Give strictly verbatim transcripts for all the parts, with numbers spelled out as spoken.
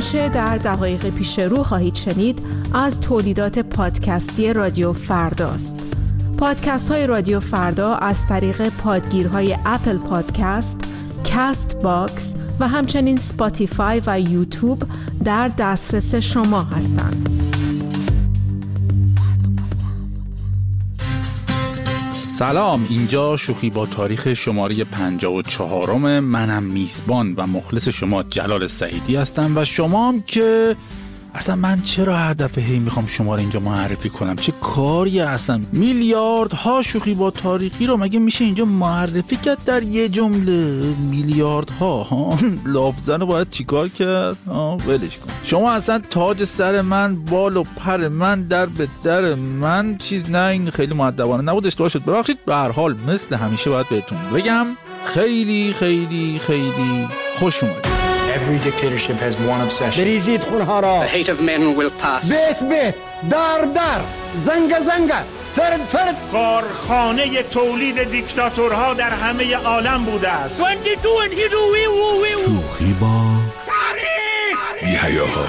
آنچه در دقایق پیش رو خواهید شنید از تولیدات پادکستی رادیو فرداست. پادکست های رادیو فردا از طریق پادگیرهای اپل پادکست، کاست باکس و همچنین سپاتیفای و یوتیوب در دسترس شما هستند. سلام، اینجا شوخی با تاریخ شماره پنجاه و چهارم. منم میزبان و مخلص شما جلال سعیدی هستم و شما هم که اصلا من چرا هر دفعه هی میخوام شما رو اینجا معرفی کنم؟ چه کاریه اصلا؟ میلیاردها شوخی با تاریخی رو مگه میشه اینجا معرفی کرد در یه جمله؟ میلیاردها ها لافزن رو باید چیکار کرد؟ ولش کن. شما اصلا تاج سر من، بال و پر من، در به در من چیز نه. این خیلی مؤدبانه نبود، اشتباه شد، ببخشید. به هر حال مثل همیشه باید بهتون بگم خیلی خیلی خیلی خوش اومدید. Every dictatorship has one obsession. بریزید خونها را. The hate of men will pass. بیت بیت، در در، زنگ زنگ، فرد فرد. کارخانه تولید دیکتاتورها در همه عالم بوده است. شوخی با تاریخ. یحیاها.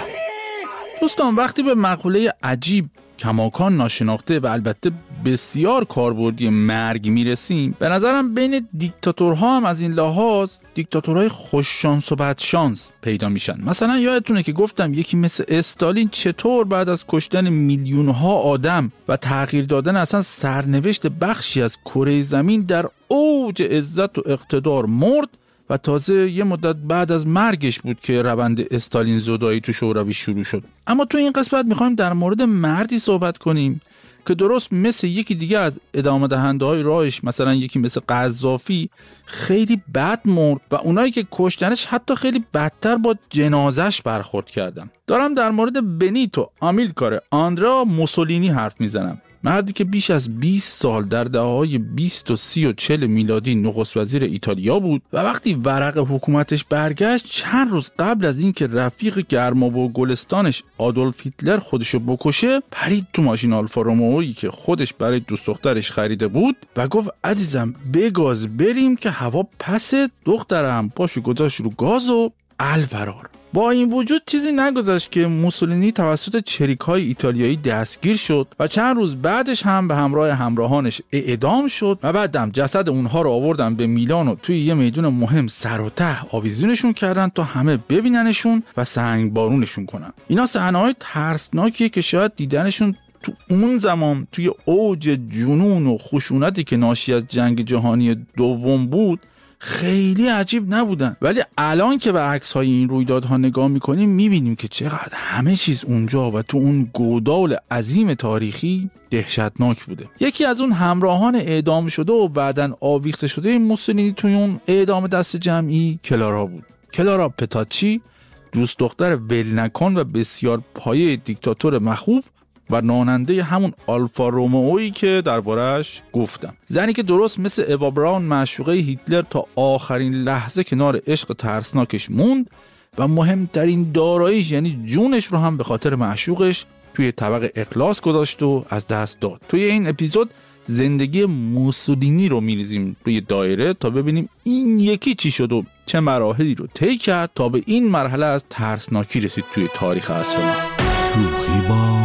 دوستان، وقتی به مقوله عجیب، کماکان ناشناخته و البته بسیار کاربردی مرگ میرسیم، به نظرم بین دیکتاتورها هم از این لحاظ دیکتاتورهای خوش شانس و بد شانس پیدا میشن. مثلا یادتونه که گفتم یکی مثل استالین چطور بعد از کشتن میلیونها آدم و تغییر دادن اصلا سرنوشت بخشی از کره زمین در اوج عزت و اقتدار مرد و تازه یه مدت بعد از مرگش بود که روند استالین زدایی تو شوروی شروع شد. اما تو این قسمت میخوایم در مورد مردی صحبت کنیم که درست مثل یکی دیگه از ادامه دهنده های راهش، مثلا یکی مثل قذافی، خیلی بد مرد و اونایی که کشتنش حتی خیلی بدتر با جنازش برخورد کردن. دارم در مورد بنیتو آمیلکار آندرا موسولینی حرف میزنم. مردی که بیش از بیست سال در دهه‌های بیست و سی و چهل میلادی نخست وزیر ایتالیا بود و وقتی ورق حکومتش برگشت، چند روز قبل از اینکه رفیق گرماب و گلستانش آدولف هیتلر خودشو بکشه، پرید تو ماشین آلفا رومئویی که خودش برای دوست دخترش خریده بود و گفت عزیزم بگاز بریم که هوا پسه. دخترم پاشو گذاشت رو گاز و الفرار. با این وجود چیزی نگذشت که موسولینی توسط چریک‌های ایتالیایی دستگیر شد و چند روز بعدش هم به همراه همراهانش اعدام شد و بعدم جسد اونها رو آوردن به میلان و توی یه میدون مهم سر و ته آویزونشون کردن تا همه ببیننشون و سنگ بارونشون کنن. اینا صحنه‌های ترسناکیه که شاید دیدنشون تو اون زمان توی اوج جنون و خشونتی که ناشی از جنگ جهانی دوم بود خیلی عجیب نبودن، ولی الان که به عکس‌های این رویدادها نگاه می‌کنیم می‌بینیم که چقدر همه چیز اونجا و تو اون گودال عظیم تاریخی دهشتناک بوده. یکی از اون همراهان اعدام شده و بعداً آویخته شده موسولینی توی اون اعدام دست جمعی کلارا بود. کلارا پتاچی، دوست دختر ولنکن و بسیار پایه دیکتاتور مخوف و راننده همون آلفا رومئویی که درباره‌اش گفتم. زنی که درست مثل اوا براون معشوقه هیتلر تا آخرین لحظه کنار عشق ترسناکش موند و مهمترین داراییش یعنی جونش رو هم به خاطر معشوقش توی طبق اخلاص گذاشت و از دست داد. توی این اپیزود زندگی موسولینی رو میریزیم روی دایره تا ببینیم این یکی چی شد و چه مراحلی رو طی کرد تا به این مرحله از ترسناکی رسید توی تاریخ عصر ما. شوخی با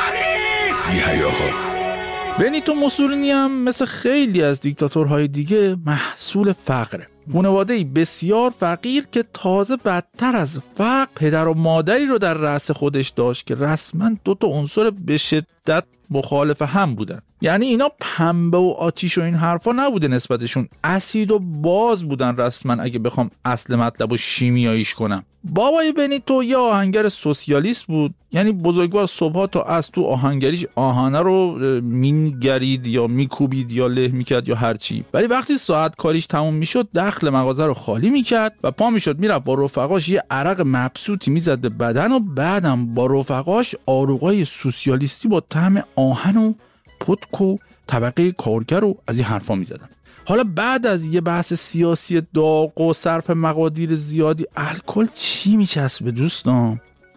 بنیتو موسولینی هم مثل خیلی از دیکتاتورهای دیگه محصول فقره. خانواده‌ای بسیار فقیر که تازه بدتر از فقر پدر و مادری رو در رأس خودش داشت که رسما دو تا عنصر به شدت مخالف هم بودن. یعنی اینا پنبه و آتیش و این حرفا نبوده نسبتشون، اسید و باز بودن رسما اگه بخوام اصل مطلب و شیمیاییش کنم. بابای بنیتو یه آهنگر سوسیالیست بود، یعنی بزرگوار صبحا تا از تو آهنگریش آهنه رو مینگرید یا میکوبید یا له میکرد یا هرچی، ولی وقتی ساعت کاریش تموم میشد دخل مغازه رو خالی میکرد و پا میشد میرفت با رفقاش یه عرق مبسوطی میزد به بدن و بعدم با رفقاش آروغای سوسیالیستی با طعم آهن و پتک و طبقه کارگر و از این حرفا میزدن. حالا بعد از یه بحث سیاسی داغ و صرف مقادیر زیادی، الکل چی میچسبه دوستان؟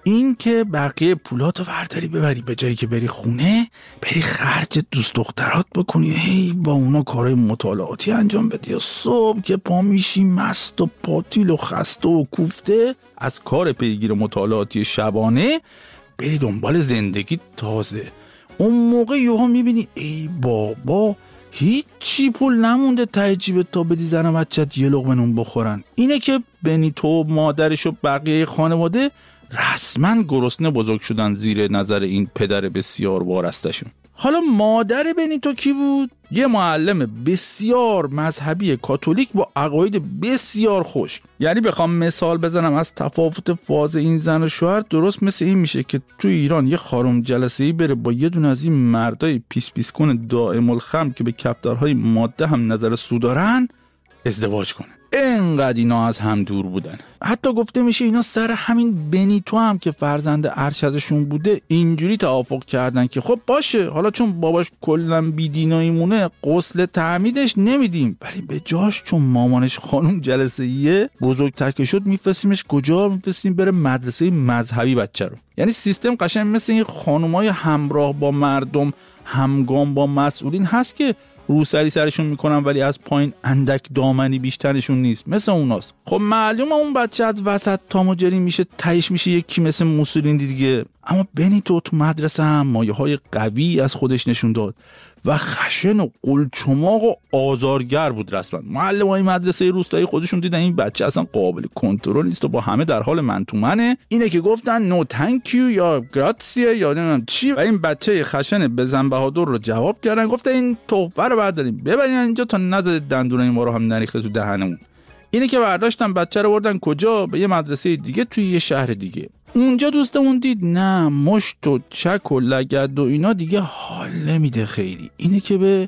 این که بقیه پولاتو ورداری ببری به جایی که بری خونه بری خرج دوست دخترات بکنی، هی با اونا کارهای مطالعاتی انجام بدی یا صبح که پا میشی مست و پاتیل و خسته و کوفته از کار پیگیر مطالعاتی شبانه بری دنبال زندگی تازه. اون موقع یهو میبینی ای بابا هیچی پول نمونده ته جیبت تا بدی زن و بچت یه لقمه نون بخورن. اینه که بنیتو مادرش و بقیه خانواده رسما گرسنه بزرگ شدن زیر نظر این پدر بسیار وارستشون. حالا مادر بنیتو کی بود؟ یه معلم بسیار مذهبی کاتولیک با عقاید بسیار خوش. یعنی بخوام مثال بزنم از تفاوت فاز این زن و شوهر، درست مثل این میشه که تو ایران یه خانم جلسه‌ای بره با یه دونه از این مردای پیس پیس کن دائم الخمر که به کفتارهای ماده هم نظر سو دارن ازدواج کنه. اینقدر اینا از هم دور بودن. حتی گفته میشه اینا سر همین بنیتو هم که فرزند ارشدشون بوده اینجوری توافق کردن که خب باشه، حالا چون باباش کلا بیدینایی مونه غسل تعمیدش نمیدیم، ولی به جاش چون مامانش خانم جلسه‌ایه بزرگتر که شد میفرستیمش کجا؟ میفرستیم بره مدرسه مذهبی بچه رو. یعنی سیستم قشنگ مثل این خانمای همراه با مردم همگام با مسئولین هست که روسری سرشون میکنن ولی از پایین اندک دامنی بیشترشون نیست، مثل اوناست. خب معلومه اون بچه از وسط تاموجری میشه، تهش میشه یکی مثل موسولینی دیگه. اما بنیتو تو مدرسه هم مایه های قوی از خودش نشون داد و خشن و قلچماق و آزارگر بود. رسما معلمای مدرسه روستایی خودشون دیدن این بچه اصلا قابل کنترل نیست و با همه در حال من تو منه. اینه که گفتن نو تانکیو یا گراتسیه یا نمیدونم چی، و این بچه خشن بزن بهادر رو جواب کردن، گفته این تحفه رو برداریم ببرین اینجا تا نزد دندونای ما رو هم نریخته تو دهنمون. اینه که برداشتن بچه رو بردن کجا؟ به یه مدرسه دیگه توی یه شهر دیگه. اونجا دوستمون دید نه مشت و چک و لگد و اینا دیگه حال نمیده خیلی. اینه که به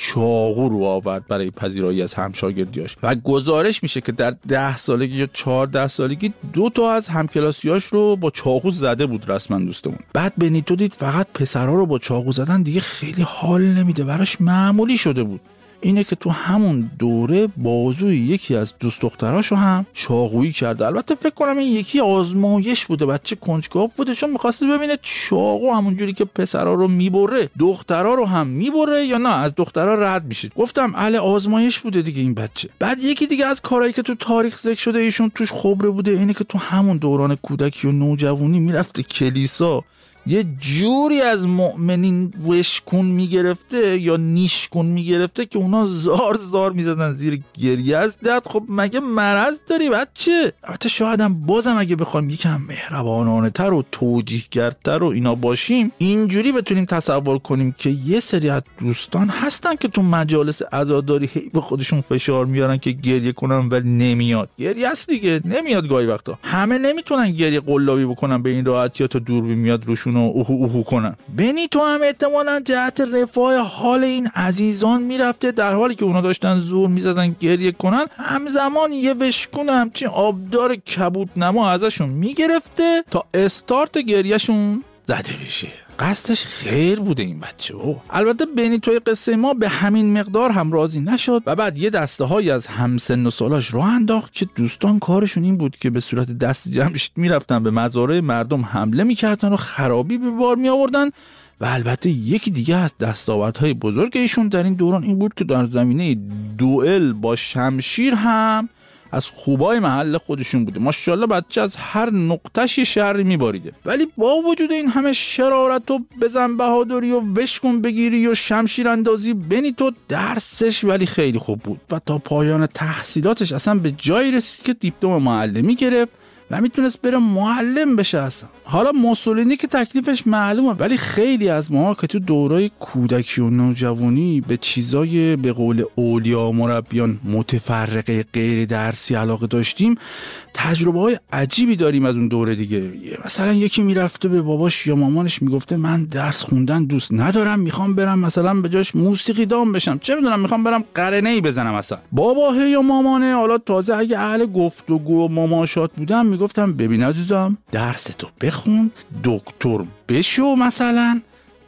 چاقو رو آورد برای پذیرایی از همشاگردیاش و گزارش میشه که در ده سالگی یا چهارده سالگی دو تا از همکلاسیاش رو با چاقو زده بود رسما دوستمون. بعد بنیتو دید فقط پسرها رو با چاقو زدن دیگه خیلی حال نمیده، براش معمولی شده بود. اینه که تو همون دوره بازوی یکی از دوست دختراشو هم چاقویی کرده. البته فکر کنم این یکی آزمایش بوده، بچه کنجکاو بوده چون می‌خواسته ببینه چاقو همونجوری که پسرا رو میبره دخترا رو هم میبره یا نه از دخترا رد میشه. گفتم اهل آزمایش بوده دیگه این بچه. بعد یکی دیگه از کارهایی که تو تاریخ ذکر شده ایشون توش خبره بوده اینه که تو همون دوران کودکی و نوجوانی میرفته کلیسا یه جوری از مؤمنین وشکون میگرفته یا نیشکون میگرفته که اونا زار زار میزدن زیر گریه از درد. خب مگه مرض داری بچه؟ البته شاید هم بازم اگه بخوایم یکم مهربانانه تر و توجیهگرتر و اینا باشیم اینجوری بتونیم تصور کنیم که یه سری از دوستان هستن که تو مجالس عزاداری هی به خودشون فشار میارن که گریه کنن ولی نمیاد. گریه است دیگه، نمیاد گاهی وقتا. همه نمیتونن گریه قلابی بکنن به این راحتی تا دوربین میاد روشون و اوهو اوهو کنن. بنیتو هم احتمالاً جهت رفاه حال این عزیزان میرفته در حالی که اونا داشتن زور میزدن گریه کنن، همزمان یه وشکون همچین آبدار کبود نما ازشون میگرفته تا استارت گریهشون زده بشه. قصدش خیر بوده این بچه. البته بنیتوی قصه ما به همین مقدار هم راضی نشد و بعد یه دسته های از همسن و سالاش راه انداخت که دوستان کارشون این بود که به صورت دست جمشید میرفتن به مزارع مردم حمله میکردن و خرابی به بار می آوردن. و البته یکی دیگه از دستاوردهای بزرگ ایشون در این دوران این بود که در زمینه دوئل با شمشیر هم از خوبای محل خودشون بوده. ماشاءالله بچه از هر نقطه‌ش یه شری میباریده. ولی با وجود این همه شرارت و بزن بهادری و وشکون بگیری و شمشیر اندازی، بنیتو درسش ولی خیلی خوب بود و تا پایان تحصیلاتش اصلا به جایی رسید که دیپلم معلمی گرفت و میتونست بره معلم بشه اصلا. حالا موسولینی که تکلیفش معلومه، ولی خیلی از ما که تو دورای کودکی و نوجوانی به چیزای به قول اولیا و مربیان متفرقه غیر درسی علاقه داشتیم، تجربه های عجیبی داریم از اون دوره دیگه. مثلا یکی میرفته به باباش یا مامانش میگفته من درس خوندن دوست ندارم، میخوام برم مثلا به جاش موسیقی دام بشم، چه میدونم میخوام برم قرنه‌ای بزنم. مثلا بابا یا مامانه حالا تازه اگه اهل گفتگو و مماشات بودم میگفتم ببین عزیزم درس تو بخون، دکتر بشو مثلا،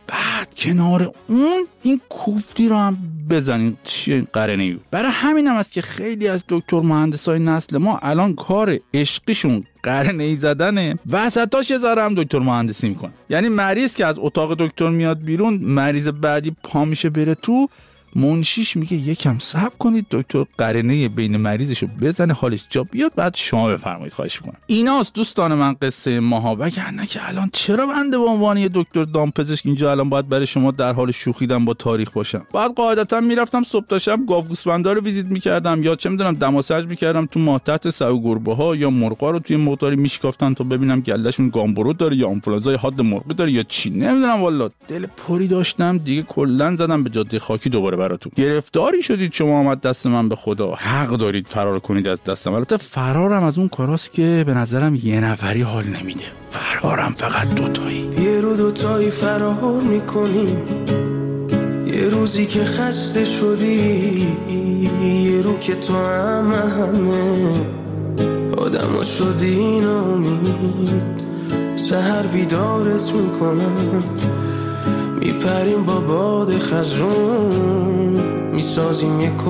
بعد کنار اون این کوفتی رو هم بزنین چیه قرنه‌ای. برای همینم است که خیلی از دکتر مهندسای نسل ما الان کار عشقیشون قرنه‌ای زدنه، وسطاش یه ذره هم دکتر مهندسی میکنه. یعنی مریض که از اتاق دکتر میاد بیرون، مریض بعدی پا میشه بره تو، منشیش میگه یکم صبر کنید دکتر قرنه بین مریضشو بزنه حالش جا بیاد بعد شما بفرمایید. خواهش میکنم. ایناست دوستان من قصه ماها. وگرنه که الان چرا بنده به عنوان یه دکتر دامپزشک اینجا الان باید برای شما در حال شوخیدن با تاریخ باشم؟ بعد قاعدتا میرفتم صبح تا شب گاو گوسفندا رو ویزیت میکردم یا چه میدونم دماسنج میکردم تو ماه تحت سگ گربه ها، یا مرغا رو توی مقداری میشکافتن تا ببینم گلهشون گامبرو داره یا آنفولانزای حاد مرغی داره یا چی، نمیدونم والله. دل پری داشتم دیگه، کلا زدم به جاده خاکی دوباره براتون. گرفتاری شدید شما آمد دست من، به خدا حق دارید فرار کنید از دستم. البته فرارم از اون کاراست که به نظرم یه نفری حال نمیده، فرارم فقط دوتایی. یه رو دوتایی فرار میکنیم، یه روزی که خسته شدی، یه رو که تو همه همه آدم ها شدی نامید، سهر بیدارت میکنم، میپریم با باد خزرون، میسازیم یه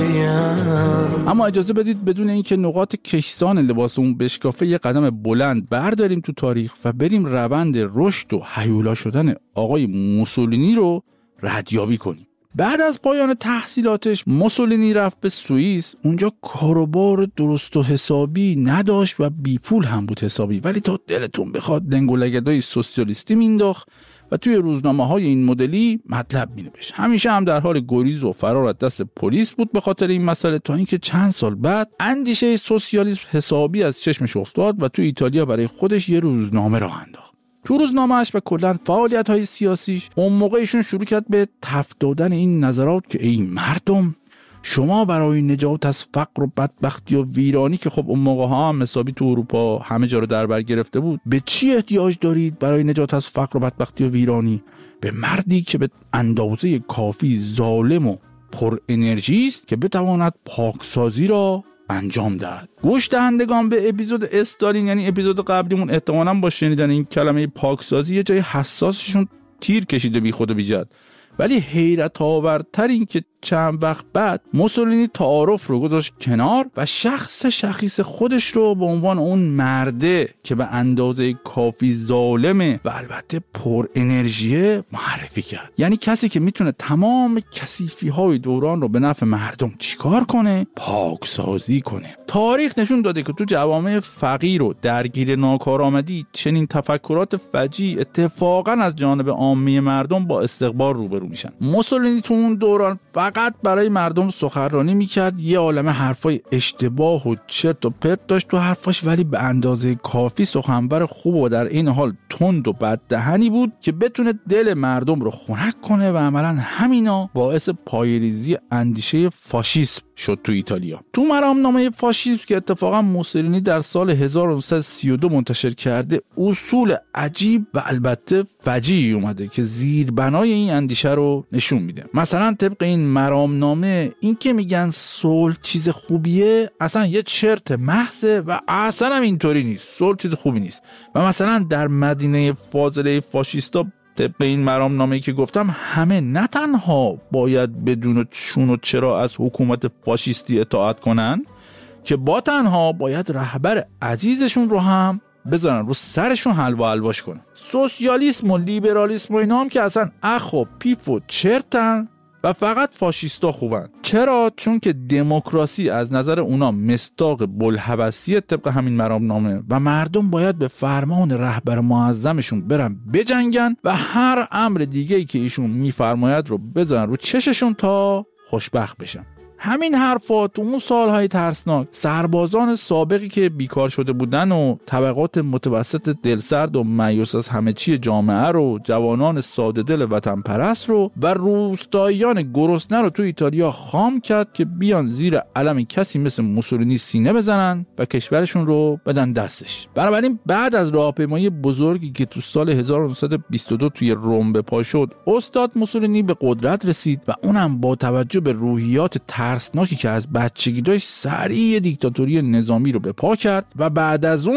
کلبه‌ام. اما اجازه بدید بدون اینکه نقاط کشسان لباس اون بشکافه یه قدم بلند برداریم تو تاریخ و بریم روند رشد و هیولا شدن آقای موسولینی رو ردیابی کنیم. بعد از پایان تحصیلاتش موسولینی رفت به سوئیس. اونجا کاروبار درست و حسابی نداشت و بی پول هم بود حسابی، ولی تا دلتون بخواد دنگ و لگدای سوسیالیستی مینداخت و توی روزنامه‌های این مدلی مطلب می‌نوشت. همیشه هم در حال گریز و فرار از دست پلیس بود به خاطر این مسئله، تا اینکه چند سال بعد اندیشه سوسیالیسم حسابی از چشمش افتاد و توی ایتالیا برای خودش یه روزنامه راه انداخت. تو روزنامه‌اش و کلاً فعالیت‌های سیاسیش اون موقع ایشون شروع کرد به تفت دادن این نظرات که ای مردم، شما برای نجات از فقر و بدبختی و ویرانی که خب اون موقع ها هم حسابی تو اروپا همه جا رو در بر گرفته بود، به چی احتیاج دارید برای نجات از فقر و بدبختی و ویرانی؟ به مردی که به اندازه کافی ظالم و پر انرژی است که بتواند پاکسازی را انجام دهد. گوش دهندگان به اپیزود استالین، یعنی اپیزود قبلیمون، احتمالاً با شنیدن این کلمه پاکسازی یه جای حساسشون تیر کشیده بی خود و بی جد. ولی حیرت آورتر این که چند وقت بعد موسولینی تعارف رو گذاشت کنار و شخص شخیص خودش رو به عنوان اون مرده که به اندازه کافی ظالمه و البته پر انرژیه معرفی کرد. یعنی کسی که میتونه تمام کثیفی های دوران رو به نفع مردم چیکار کنه؟ پاکسازی کنه. تاریخ نشون داده که تو جوامع فقیر و درگیر ناکارآمدی چنین تفکرات فجیع اتفاقا از جانب عامه مردم با استقبال روبرو میشن. موسولینی تو اون دوران فقط برای مردم سخنرانی میکرد، یه عالمه حرفای اشتباه و چرت و پرت داشت تو حرفاش، ولی به اندازه کافی سخنور خوب و در این حال تند و بددهنی بود که بتونه دل مردم رو خنک کنه و عملاً همینا باعث پایه‌ریزی اندیشه فاشیسم شد تو ایتالیا. تو مرامنامه فاشیسم که اتفاقا موسولینی در سال هزار و نهصد و سی و دو منتشر کرده، اصول عجیب و البته فجیعی اومده که زیربنای این اندیشه رو نشون میده. مثلا طبق این مرامنامه این که میگن صلح چیز خوبیه اصلا یه چرت محضه و اصلا هم اینطوری نیست. صلح چیز خوبی نیست. و مثلا در مدینه فاضله فاشیستا طبق این مرامنامه‌ای که گفتم، همه نه تنها باید بدون چون و چرا از حکومت فاشیستی اطاعت کنن، که با تنها باید رهبر عزیزشون رو هم بذارن رو سرشون حلوا حلواش کنن. سوسیالیسم و لیبرالیسم و اینا هم که اصلا اخ و پیپ و چرتن و فقط فاشیستا خوبن. چرا؟ چون که دموکراسی از نظر اونا مصداق بوالهوسیه طبق همین مرامنامه و مردم باید به فرمان رهبر معظمشون برن بجنگن و هر امر دیگه‌ای که ایشون میفرماید رو بذارن رو چششون تا خوشبخت بشن. همین حرفا تو اون سالهای ترسناک سربازان سابقی که بیکار شده بودن و طبقات متوسط دلسرد و مایوس از همه چی جامعه رو، جوانان ساده دل وطن پرست رو و روستاییان گرسنه رو تو ایتالیا خام کرد که بیان زیر علم کسی مثل موسولینی سینه بزنن و کشورشون رو بدن دستش. بنابراین بعد از راهپیمایی بزرگی که تو سال هزار و نهصد و بیست و دو توی روم به پا شد، استاد موسولینی به قدرت رسید و اونم با توجه به روحیات ترسناکی که از بچگی داشت، سریع دیکتاتوری نظامی رو به پا کرد و بعد از اون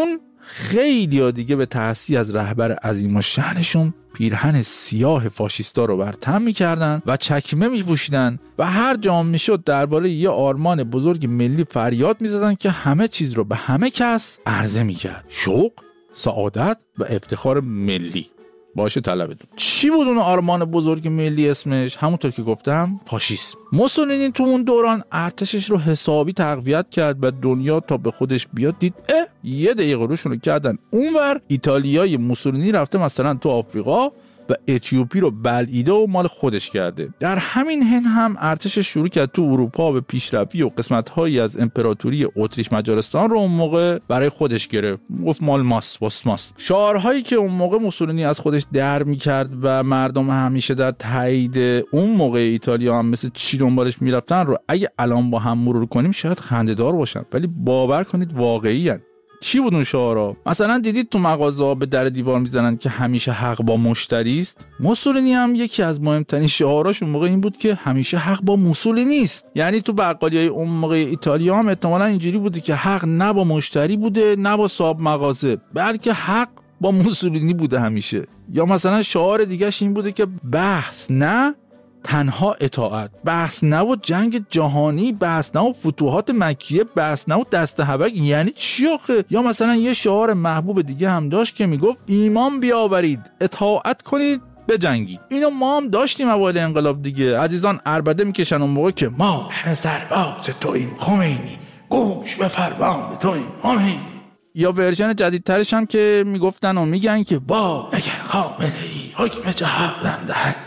خیلی دیگه به تأسیس از رهبر عظیم الشأنشون پیرهن سیاه فاشیستا رو بر تن می‌کردن و چکمه می‌پوشیدن و هر جا میشد درباره یه آرمان بزرگ ملی فریاد می‌زدن که همه چیز رو به همه کس عرضه می‌کرد. شوق، سعادت و افتخار ملی باشه طلبتون. چی بود اون آرمان بزرگ ملی؟ اسمش همونطور که گفتم فاشیسم. موسولینی تو اون دوران ارتشش رو حسابی تقویت کرد و دنیا تا به خودش بیاد دید اه یه دقیقه روشون رو کردن اونور. ایتالیای موسولینی رفته مثلا تو آفریقا و اتیوپی رو بلعیده و مال خودش کرده. در همین حین هم ارتشش شروع کرد تو اروپا به پیشروی و قسمت‌هایی از امپراتوری اتریش مجارستان رو اون موقع برای خودش گرفت. گفت مال ماست، واس ماست. شعارهایی که اون موقع موسولینی از خودش در می‌کرد و مردم همیشه در تایید اون موقع ایتالیا هم مثل چی دنبالش می‌رفتن رو اگه الان با هم مرور کنیم شاید خنده‌دار باشن، ولی باور کنید واقعی‌اند. چی بود اون شعارها؟ مثلا دیدید تو مغازه‌ها به در دیوار میزنن که همیشه حق با مشتری است. موسولینی هم یکی از مهمترین شعاراش اون موقع این بود که همیشه حق با موسولینی است. یعنی تو بقالیای اون موقع ایتالیا هم احتمالاً اینجوری بوده که حق نه با مشتری بوده نه با صاحب مغازه، بلکه حق با موسولینی بوده همیشه. یا مثلا شعار دیگه‌ش این بوده که بحث نه تنها اطاعت، بحث نه و جنگ جهانی، بحث نه و فتوحات مکیه، بحث نه و دست حبک. یعنی چی آخه؟ یا مثلا یه شعار محبوب دیگه هم داشت که میگفت ایمان بیاورید، اطاعت کنید، بجنگید. اینو ما هم داشتیم اوایل انقلاب دیگه. عزیزان عربده میکشن اون موقع که ما همه سرباز توییم خمینی، گوش به فرمان توییم خمینی. یا ورژن جدیدترش هم که میگفتن و میگن که با اگر خامنه ای حکم جهادم دهد.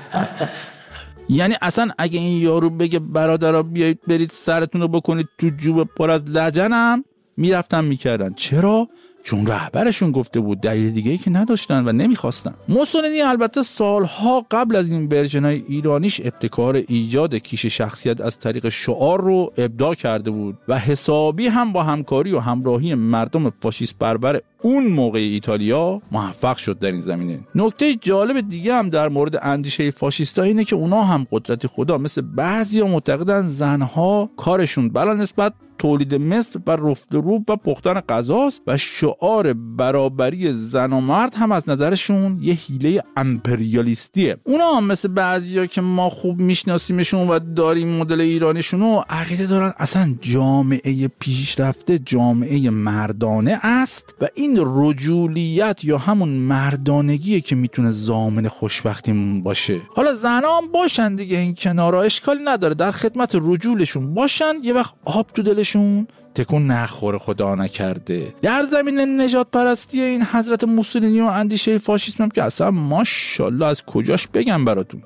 یعنی اصلا اگه این یارو بگه برادرها بیایید برید سرتون رو بکنید تو جوب پر از لجنم، میرفتن میکردن. چرا؟ چون رهبرشون گفته بود، دلیل دیگه ای که نداشتن و نمیخواستن. موسولینی البته سالها قبل از این ورژن‌های ایرانیش ابتکار ایجاد کیش شخصیت از طریق شعار رو ابداع کرده بود و حسابی هم با همکاری و همراهی مردم فاشیست بربر اون موقع ایتالیا موفق شد در این زمینه. نکته جالب دیگه هم در مورد اندیشه فاشیستا اینه که اونا هم قدرت خدا مثل بعضیا معتقدن زنها کارشون بلا نسبت تولید مثل و رفت روب و پختن غذاست و شعار برابری زن و مرد هم از نظرشون یه حیله امپریالیستیه. اونا هم مثل بعضیا که ما خوب میشناسیمشون و داریم مدل ایرانیشونو عقیده دارن اصلا جامعه پیشرفته جامعه مردانه است و این رجولیت یا همون مردانگیه که میتونه ضامن خوشبختیمون باشه. حالا زنها هم باشن دیگه، این کنارا اشکالی نداره، در خدمت رجولشون باشن، یه وقت آب تو دلشون تکون نخوره خدا نکرده. در زمین نجات پرستی این حضرت موسولینی و اندیشه فاشیسم هم که اصلا ماشاءالله از کجاش بگم براتون.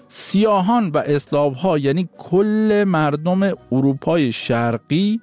سیاهان و اسلاوها یعنی کل مردم اروپای شرقی،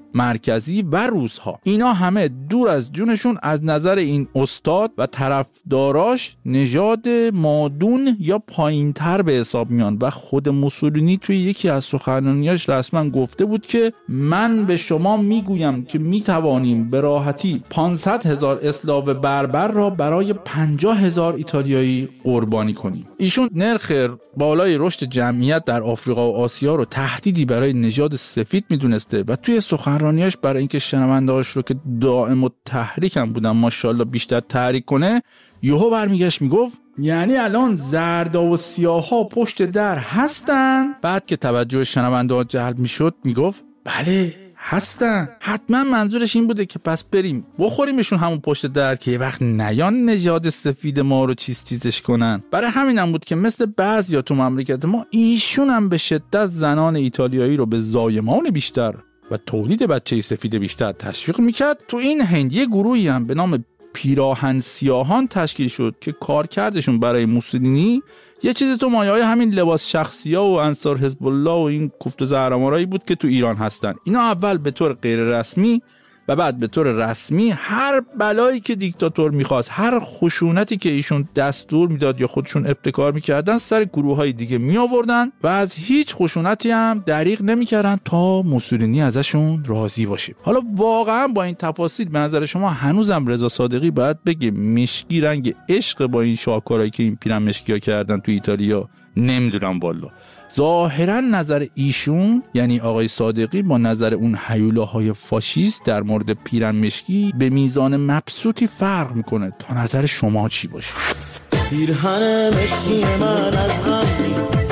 مرکزی و روس‌ها، اینا همه دور از جونشون از نظر این استاد و طرفداراش نژاد مادون یا پایین‌تر به حساب میان و خود موسولینی توی یکی از سخنرانیاش رسما گفته بود که من به شما میگویم که میتوانیم به راحتی پانصد هزار اسلاو بربر را برای پنجاه هزار ایتالیایی قربانی کنیم. ایشون نرخ بالای رشد جمعیت در آفریقا و آسیا رو تهدیدی برای نژاد سفید میدونسته و توی سخنرانیاش برای اینکه شنونده‌هاش رو که دائم و تحریک هم بودن ماشاءالله بیشتر تحریک کنه، یهو برمیگشت میگفت یعنی الان زردا و سیاها پشت در هستن؟ بعد که توجه شنونده‌ها جلب میشد میگفت بله هستن. حتما منظورش این بوده که پس بریم بخوریمشون همون پشت در که یه وقت نیان نژاد سفید ما رو چیز چیزش کنن. برای همین هم بود که مثل بعضیا تو مملکت ما ایشون هم به شدت زنان ایتالیایی رو به زایمان بیشتر و تولید بچه سفید بیشتر تشویق میکرد. تو این هند یه گروهی هم به نام پیراهن سیاهان تشکیل شد که کارکردشون برای موسولینی یه چیزی تو مایه‌های همین لباس شخصی‌ها و انصار حزب الله و این کوفت و زهرمارایی بود که تو ایران هستن. اینا اول به طور غیر رسمی و بعد به طور رسمی هر بلایی که دیکتاتور میخواست، هر خشونتی که ایشون دستور میداد یا خودشون ابتکار میکردن سر گروه‌های دیگه میآوردن و از هیچ خشونتی هم دریغ نمیکردن تا موسولینی ازشون راضی باشه. حالا واقعا با این تفاصیل به نظر شما هنوزم رضا صادقی باید بگه مشکی رنگ عشق با این شاهکارهایی که این پیرن مشکیا کردن تو ایتالیا؟ نمیدونم والا. ظاهرا نظر ایشون یعنی آقای صادقی با نظر اون هیولاهای فاشیست در مورد مورد پیرن مشکی به میزان مبسوطی فرق میکنه. تا نظر شما چی باشه؟ پیرهن مشکی من از غم نیست،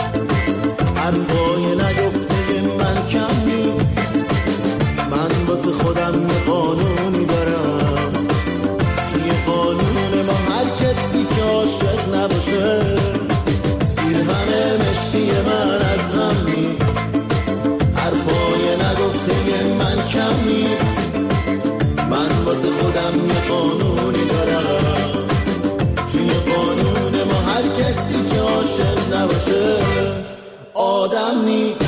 حرفای نگفته من کم نیست، من واسه خودم یه قانونی دارم، توی قانون ما هر کسی که عاشق نباشه. پیرهن مشکی من از غم نیست، حرفای نگفته من کم نیست، من واسه خودم یه قانونی دارم، توی قانون ما هر کسی که عاشق نباشه آدم نیست.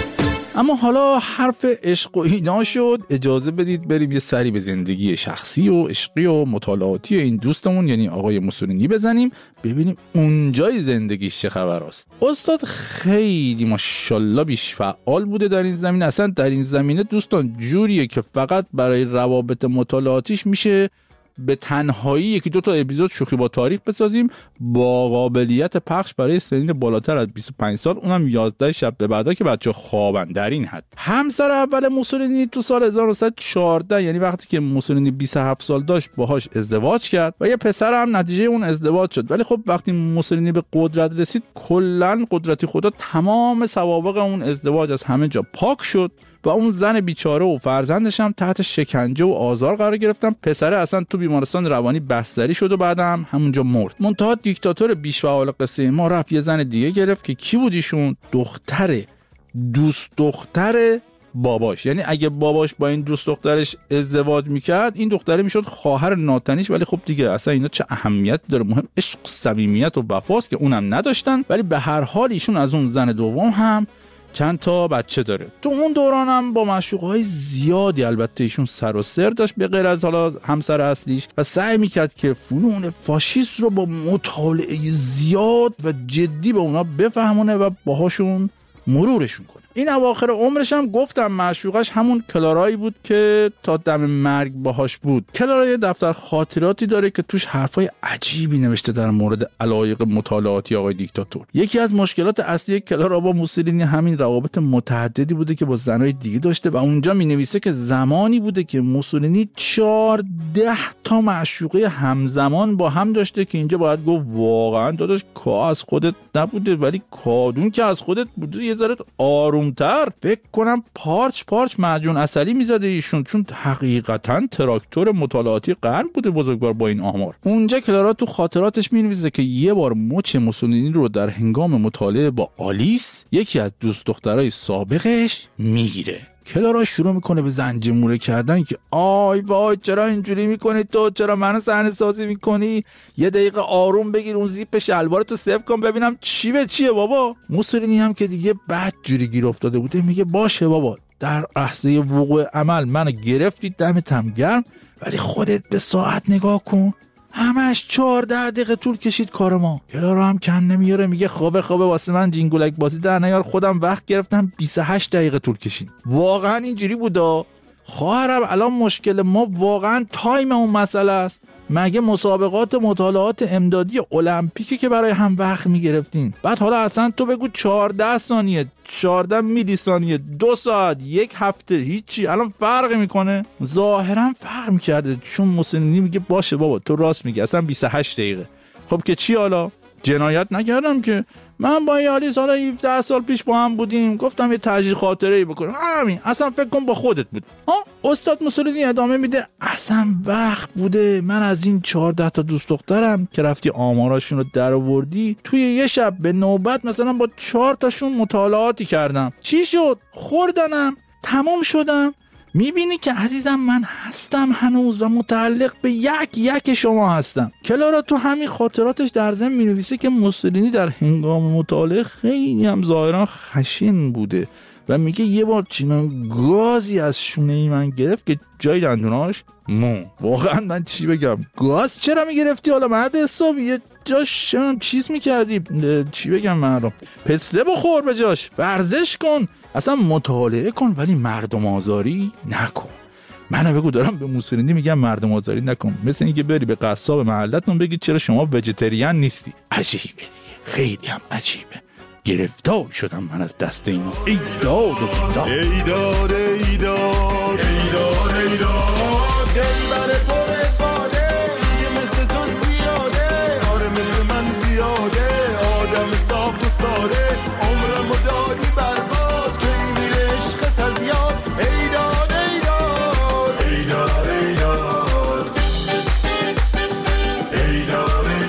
اما حالا حرف عشق و اینا شد، اجازه بدید بریم یه سری به زندگی شخصی و عشقی و مطالعاتی این دوستمون یعنی آقای موسولینی بزنیم، ببینیم اونجای زندگیش چه خبر است. استاد خیلی ماشاءالله بیش فعال بوده در این زمینه. اصلا در این زمینه دوستان جوریه که فقط برای روابط مطالعاتیش میشه به تنهایی یکی دو تا اپیزود شوخی با تاریخ بسازیم با قابلیت پخش برای سنین بالاتر از بیست و پنج سال، اونم یازده شب به بعدا که بچه خوابن. در این حد همسر اول موسولینی تو سال هزار و نهصد و چهارده یعنی وقتی که موسولینی بیست و هفت سال داشت باهاش ازدواج کرد و یه پسر هم نتیجه اون ازدواج شد. ولی خب وقتی موسولینی به قدرت رسید کلا قدرتی خدا تمام سوابق اون ازدواج از همه جا پاک شد و اون زن بیچاره و فرزندش هم تحت شکنجه و آزار قرار گرفتن. پسره اصلا تو بیمارستان روانی بستری شد و بعدم همونجا مرد. منتها دیکتاتور بیش‌فعال قصه ما رفت یه زن دیگه گرفت که کی بود ایشون؟ دختر دوست دختر باباش. یعنی اگه باباش با این دوست دخترش ازدواج میکرد این دختره میشد خواهر ناتنیش. ولی خب دیگه اصلا اینا چه اهمیت داره؟ مهم عشق، صمیمیت و وفاست که اونم نداشتن. ولی به هر حال ایشون از اون زن دوم هم چند تا بچه داره. تو اون دوران هم با معشوقهای زیادی البته ایشون سر و سر داشت به غیر از حالا همسر اصلیش و سعی میکرد که فنون فاشیست رو با مطالعه زیاد و جدی به اونا بفهمونه و باهاشون مرورشون کنه. این اواخر عمرش هم گفتم معشوقش همون کلارایی بود که تا دم مرگ باهاش بود. کلارا یه دفتر خاطراتی داره که توش حرفای عجیبی نوشته در مورد علایق مطالعاتی آقای دیکتاتور. یکی از مشکلات اصلی کلارا با موسولینی همین روابط متعددی بوده که با زنای دیگه داشته و اونجا مینویسه که زمانی بوده که موسولینی چهارده تا معشوقه همزمان با هم داشته که اینجا باید گفت واقعا داداش کا از خودت نبوده ولی کادون که از خودت بوده یه ذره آروم تر. فکر کنم پارچ پارچ معجون عسلی میزده ایشون، چون حقیقتا تراکتور مطالعاتی قرن بوده بزرگوار با این آمار. اونجا کلارا تو خاطراتش مینویسه که یه بار مچ موسولینی رو در هنگام مطالعه با آلیس یکی از دوست دخترای سابقش میگیره. کلارا شروع میکنه به زنجموره کردن که آی وای چرا اینجوری میکنی تو، چرا منو صحنه سازی میکنی، یه دقیقه آروم بگیر، اون زیپ شلوارتو صفر کن ببینم چی به چیه بابا. موسولینی هم که دیگه بد جوری گیر افتاده بوده میگه باشه بابا، در لحظه وقوع عمل منو گرفتی دمتم گرم، ولی خودت به ساعت نگاه کن، همش چهارده دقیقه طول کشید کار ما. کلارا هم کم نمیاره میگه خوبه خوبه واسه من جینگولک بازی در نیار، خودم وقت گرفتم بیست و هشت دقیقه طول کشید. واقعا اینجوری بودا خواهرم. الان مشکل ما واقعا تایم اون مسئله است. مگه مسابقات مطالعات امدادی المپیکی که برای هم وقت میگرفتین، بعد حالا اصلا تو بگو چهارده ثانیه، چهارده میلی ثانیه، دو ساعت، یک هفته، هیچی الان فرق میکنه؟ ظاهرا فرق میکرده چون موسولینی میگه باشه بابا تو راست میگی اصلا بیست و هشت دقیقه. خب که چی حالا؟ جنایت نکردم که، من با یالی سال هفده سال پیش با هم بودیم، گفتم یه تجدید خاطره‌ای بکنم، همین اصلا فکر کن با خودت بود. ها استاد موسولینی ادامه میده اصلا وقت بوده من از این چهارده تا دوست دخترم که رفتی آماراشون رو در آوردی توی یه شب به نوبت مثلا با چهار تاشون مطالعاتی کردم. چی شد؟ خوردنم، تمام شدم. میبینی که عزیزم من هستم هنوز و متعلق به یک یک شما هستم. کلارا تو همین خاطراتش در ضمن مینویسه که موسولینی در هنگام مطالعه خیلی هم ظاهرا خشن بوده و میگه یه بار چنان گازی از شونه ای من گرفت که جای دندوناش مو. واقعا من چی بگم؟ گاز چرا میگرفتی؟ حالا مرد حسابی یه جاش چیز میکردی، چی بگم مردم، پسله بخور به جاش، ورزش کن، اصلا مطالعه کن ولی مردم آزاری نکن. منو بگو دارم به موسولینی میگم مردم آزاری نکن، مثل اینکه بری به قصاب محلتون بگی چرا شما وجتریان نیستی. عجیبه دیگه، خیلی هم عجیبه. گرفتار شدم من از دست اینا. ای داد و بیداد، ای داد ای داد ای داد ای داد داده عمرمو دادی برباد کی میره عشقت از یاد ای داد ای داد ای داد ای داد ای داد ای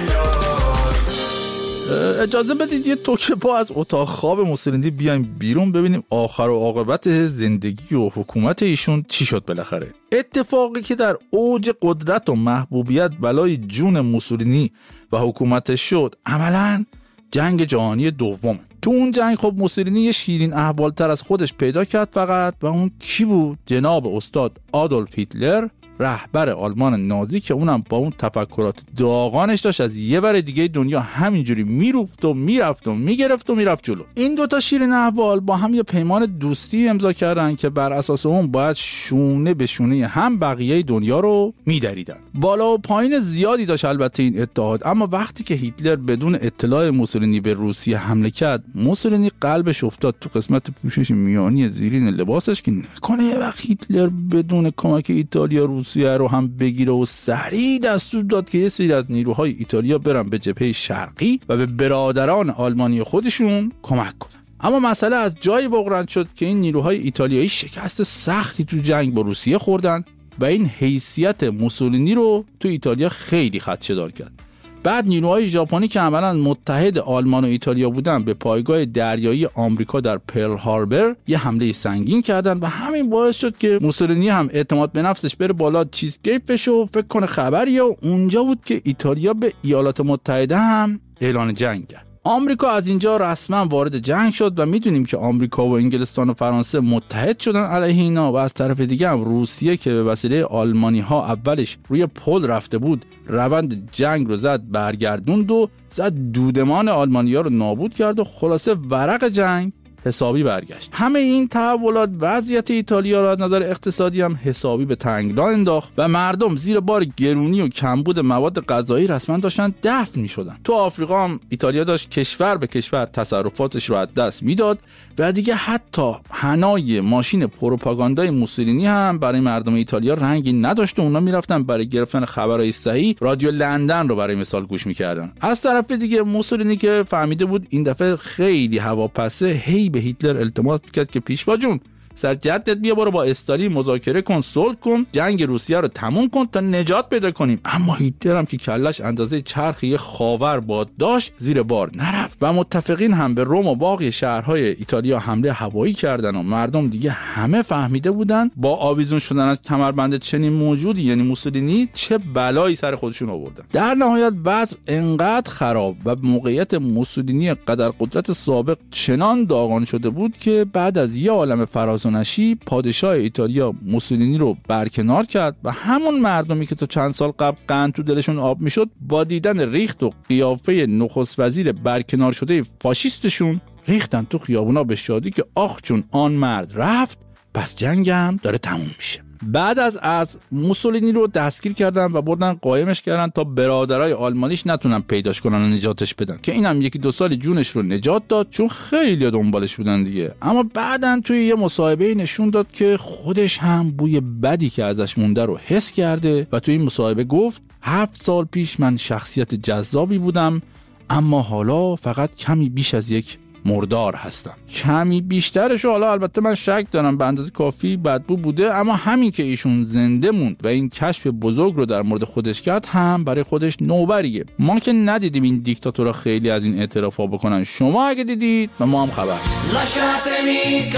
داد. اجازه بدید یه توکه پا از اتاق خواب موسولینی بیایم بیرون ببینیم آخر و عاقبت زندگی و حکومت ایشون چی شد بالاخره. اتفاقی که در اوج قدرت و محبوبیت بلای جون موسولینی و حکومتش شد عملاً جنگ جهانی دوم. تو اون جنگ خب موسولینی یه شیرین احوالتر از خودش پیدا کرد فقط، و اون کی بود؟ جناب استاد آدولف هیتلر، رهبر آلمان نازی، که اونم با اون تفکرات داغانش داشت از یه ور دیگه دنیا همینجوری میروفت و میرفت و میگرفت و میرفت جلو. این دوتا شیرین احوال با هم یه پیمان دوستی امضا کردن که بر اساس اون باید شونه به شونه هم بقیه دنیا رو میدریدن. بالا و پایین زیادی داشت البته این اتحاد، اما وقتی که هیتلر بدون اطلاع موسولینی به روسیه حمله کرد، موسولینی قلبش افتاد تو قسمت پوشش میانی زیرین لباسش که نکنه یه وقت هیتلر بدون کمک ایتالیا روسیه رو هم بگیره، و سریع دستور داد که یه سری از نیروهای ایتالیا برن به جبهه شرقی و به برادران آلمانی خودشون کمک کنن. اما مسئله از جایی بغرند شد که این نیروهای ایتالیایی شکست سختی تو جنگ با روسیه خوردن و این حیثیت موسولینی رو تو ایتالیا خیلی خدشه‌دار کرد. بعد نیروهای ژاپنی که عملاً متحد آلمان و ایتالیا بودن به پایگاه دریایی آمریکا در پرل هاربر یه حمله سنگین کردن و همین باعث شد که موسولینی هم اعتماد به نفسش بره بالا، چیزکیپ بشه و فکر کنه خبریه، و اونجا بود که ایتالیا به ایالات متحده هم اعلان جنگ کرد. آمریکا از اینجا رسما وارد جنگ شد و میدونیم که آمریکا و انگلستان و فرانسه متحد شدن علیه اینا، و از طرف دیگه هم روسیه که به وسیله آلمانی ها اولش روی پل رفته بود روند جنگ رو زد برگردوند و زد دودمان آلمانی‌ها رو نابود کرد و خلاصه ورق جنگ حسابی برگشت. همه این تحولات وضعیت ایتالیا را از نظر اقتصادی هم حسابی به تنگنا انداخت و مردم زیر بار گرونی و کمبود مواد غذایی رسما داشتن دفن می‌شدن. تو آفریقا هم ایتالیا داشت کشور به کشور تصرفاتش رو از دست میداد و دیگه حتی حنای ماشین پروپاگاندای موسولینی هم برای مردم ایتالیا رنگی نداشت و اونا میرفتن برای گرفتن خبرهای صحیح رادیو لندن رو برای مثال گوش می‌کردن. از طرف دیگه موسولینی که فهمیده بود این دفعه خیلی هواپسه، هی به هیتلر التماس میکرد که پیشوا جون سر جدت بیا برو با استالین مذاکره کن، صلح کن، جنگ روسیه رو تموم کن تا نجات پیدا کنیم. اما هیتلر هم که کلش اندازه چرخ یه خاور باد داشت زیر بار نرفت و متفقین هم به روم و باقی شهرهای ایتالیا حمله هوایی کردن و مردم دیگه همه فهمیده بودن با آویزون شدن از کمربند چنین موجودی یعنی موسولینی چه بلایی سر خودشون آوردن. در نهایت وضع انقدر خراب و موقعیت موسولینی قدر قدرت سابق چنان داغان شده بود که بعد از یه عالمه فراز نشی پادشاه ایتالیا موسولینی رو برکنار کرد و همون مردمی که تا چند سال قبل قند تو دلشون آب میشد با دیدن ریخت و قیافه نخست وزیر برکنار شده فاشیستشون ریختن تو خیابونا به شادی که آخ چون آن مرد رفت پس جنگم داره تموم میشه. بعد از از موسولینی رو دستگیر کردن و بردن قایمش کردن تا برادرای آلمانیش نتونن پیداش کنن و نجاتش بدن که اینم یکی دو سال جونش رو نجات داد چون خیلی دنبالش بودن دیگه. اما بعدن توی یه مصاحبه نشون داد که خودش هم بوی بدی که ازش مونده رو حس کرده و توی این مصاحبه گفت هفت سال پیش من شخصیت جذابی بودم اما حالا فقط کمی بیش از یک مردار هستم. کمی بیشترش حالا البته من شک دارم به اندازه کافی بدبو بوده، اما همین که ایشون زنده موند و این کشف بزرگ رو در مورد خودش کرد هم برای خودش نوبریه. ما که ندیدیم این دیکتاتورها خیلی از این اعترافا بکنن، شما اگه دیدید و ما هم خبر. Lasciatemi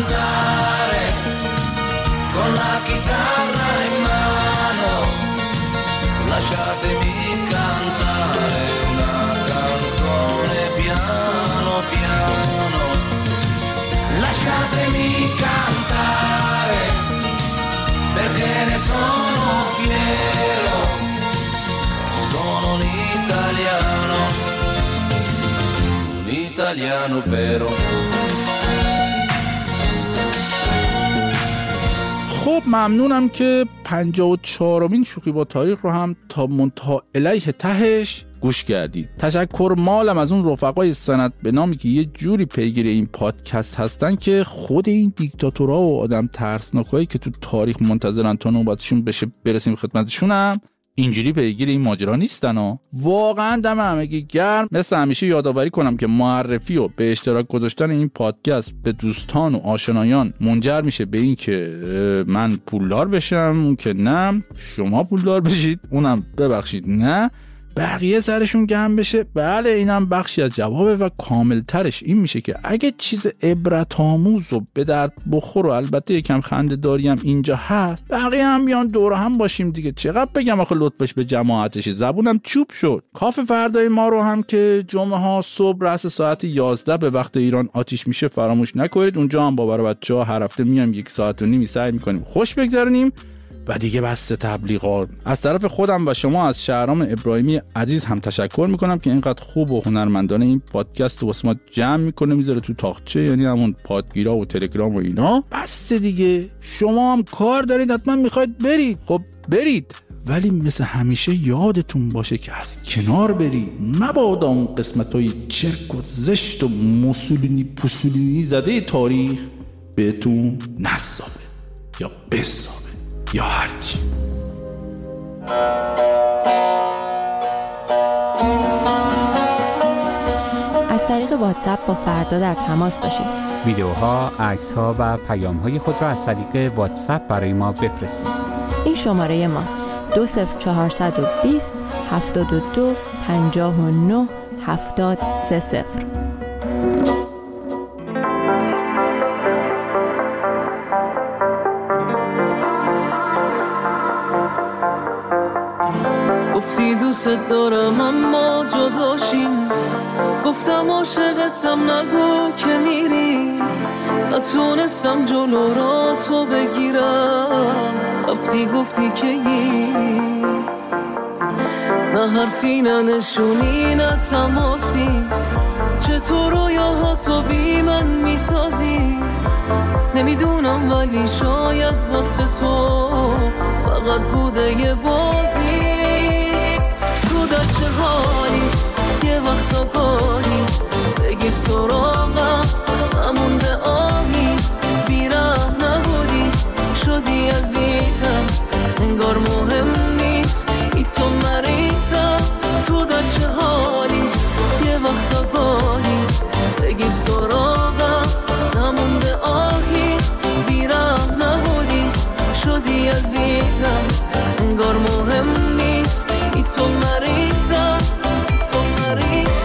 cantare con la chitarra in mano. Lasciatemi cantare una canzone piano piano. Lasciatemi cantare perché ne sono fiero. Sono un italiano, un italiano vero. خب ممنونم که پنجاه و چهارمین شوخی با تاریخ رو هم تا منتهی الیه تهش گوش کردید. تشکر مالم از اون رفقای سند به نامی که یه جوری پیگیر این پادکست هستن که خود این دیکتاتورها و آدم ترسناکایی که تو تاریخ منتظرن تا نوبتشون بشه برسیم خدمتشون هم اینجوری پیگیر این ماجرا نیستن و واقعا دم همگی گرم. مثل همیشه یادآوری کنم که معرفی و به اشتراک گذاشتن این پادکست به دوستان و آشنایان منجر میشه به این که من پولدار بشم که نه شما پولدار بشید، اونم ببخشید نه بقیه سرشون گرم بشه. بله اینم بخشی از جوابه و کاملترش این میشه که اگه چیز عبرت آموز و به درد بخور و البته یکم خنده داری هم اینجا هست، بقیه هم بیان دور هم باشیم دیگه. چقدر بگم آخه لطفش به جماعتش، زبونم چوب شد. کافه فردای ما رو هم که جمعه ها صبح رأس ساعت یازده به وقت ایران آتیش میشه فراموش نکنید. اونجا هم با برای بچه‌ها هر هفته میام یک ساعت و نیمی سعی میکنیم خوش بگذرونیم و دیگه بس تبلیغات. از طرف خودم و شما از شهرام ابراهیمی عزیز هم تشکر میکنم که اینقدر خوب و هنرمندانه این پادکست رو واسه ما جمع میکنه میذاره تو تاقچه، یعنی همون پادگیرا و تلگرام و اینا. بس دیگه شما هم کار دارید حتما میخواید برید، خب برید، ولی مثل همیشه یادتون باشه که از کنار برید، مبادا اون قسمتای چرک و زشت و مسولینی پوسولینی زده تاریخ بهتون نصابه یا بسابه یا هرچی. از طریق واتساپ با فردا در تماس باشید. ویدیوها، عکس‌ها و پیام‌های خود را از طریق واتساپ برای ما بفرستید. این شماره ماست: دو صفر چهارصد و بیست هفتاد و دو پنجاه و نه هفتاد سه صفر. گفتی دوست دارم اما جداشیم، گفتم عاشقتم نگو که میری، نتونستم جلو را تو بگیرم، رفتی گفتی که یی، نه حرفی نه نشونی نه تماسی، چطور رویاها تو بی من میسازی، نمیدونم ولی شاید واسه تو فقط بوده یه بازی. تو در چه حالی یه وقت آگاهی بگیر سراغم، نمونده آهی بیرم نبودی شدی عزیزم، انگار مهم نیست ای تو مریضم. تو در چه حالی یه وقت آگاهی بگیر سراغم، نمونده آهی بیرم نبودی شدی عزیزم، انگار مهم نیست ای تو مریضم، تو مریضم.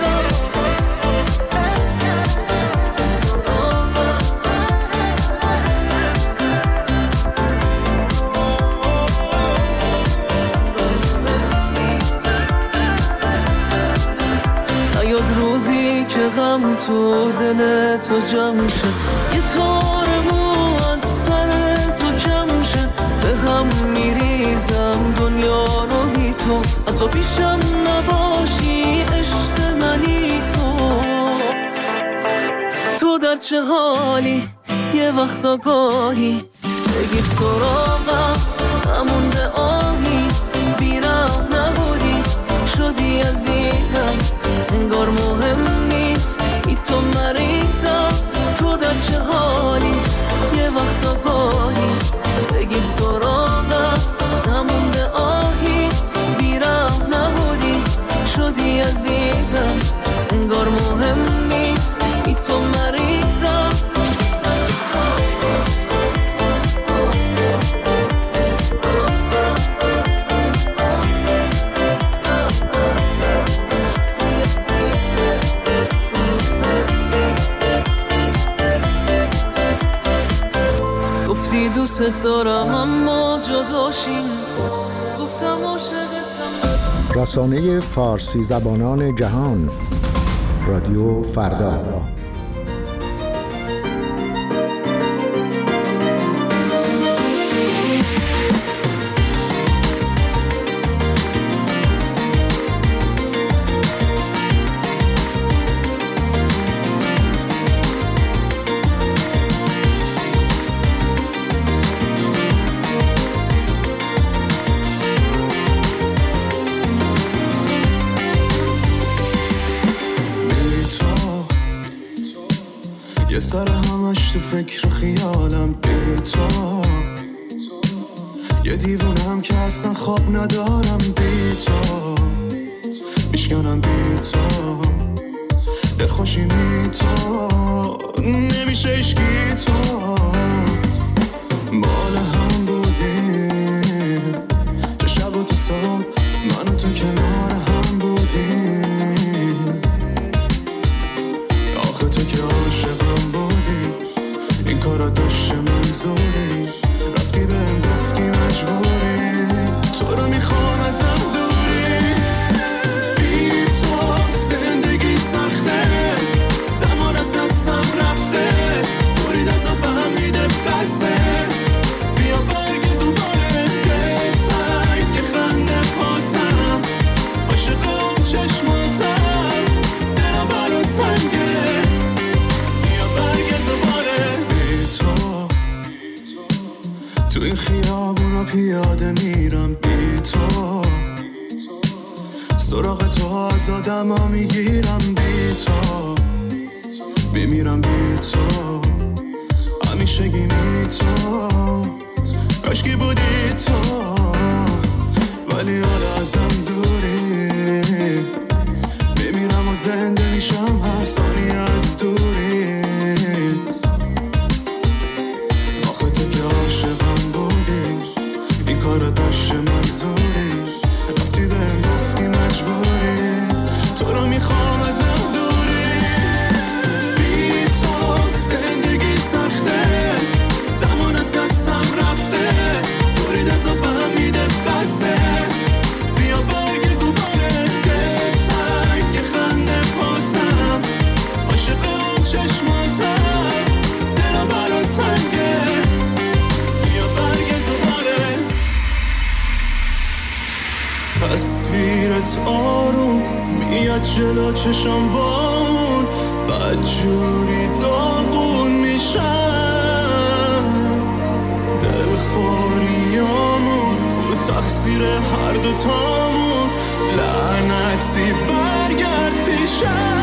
نیاد روزی که غم تو دل تو جمع شه، یه تار مو از سر تو کم شه، به هم میریزم دنیا رو بی تو، حتی پیشم نباشی عشق منی تو. تو در چه حالی یه وقت آگاهی بگیر سراغم، نمونده آهی بیرم نبودی شدی عزیزم، انگار مهم نیست ای تو مریضم. تو در چه حالی یه وقت آگاهی بگیر سراغم، نمونده آهی بیرم نبودی شدی عزیزم، انگار مهم نیست ای تو مریضم. گفتی دوست دارم اما جداشیم، گفتم عاشقتم. رسانه فارسی زبانان جهان، رادیو فردا. یه سر همش تو فکر و خیالم بی تو، یه دیوونم که اصلا خواب ندارم بی تو، میشکنم بی تو، دلخوشی می تو، نمیشه اشکی تو. مال هم بودیم چه شب و تو صبح، من و تو کنار هم بودیم. آخه تو که عاشقم بودی، این کارا داشته منظوری، رفتی بهم گفتی مجبوری، تو رو میخوام ازم دوری. بی تو زندگی سخته، زمان از دستم رفته، دورید از آبم میده بسه. بیا برگرد دوباره بهتر که خنده پاتم، عاشق اون چشماتم، دلم برات تنگه. بیا برگرد دوباره. بی تو تو این خیابونا پیاده میرم، بی تو سراغ تو از آدم ها میگیرم، بی تو میمیرم، بی تو همیشگی می تو، کاشکی بودی تو، ولی حالا ازم دوری. میمیرم و زنده میشم هر ثانیه از دوری. آخه تو که عاشقم بودی، این کارو داشته منظوری، رفتی بهم گفتی مجبوری، تو رو میخوام ازم دوری. بی تو زندگی سخته، زمان از دستم رفته، دورید از آبم میده بسه. بیا برگرد دوباره بهتر که خنده پاتم، عاشق اون چشماتم، دلم برات تنگه. بیا برگرد دوباره. تصویرت آروم میاد جلو چشم بون، بدجوری داغون میشم. دلخوریامون بود تقصیر هر دوتامون، لعنتی برگرد پیشم.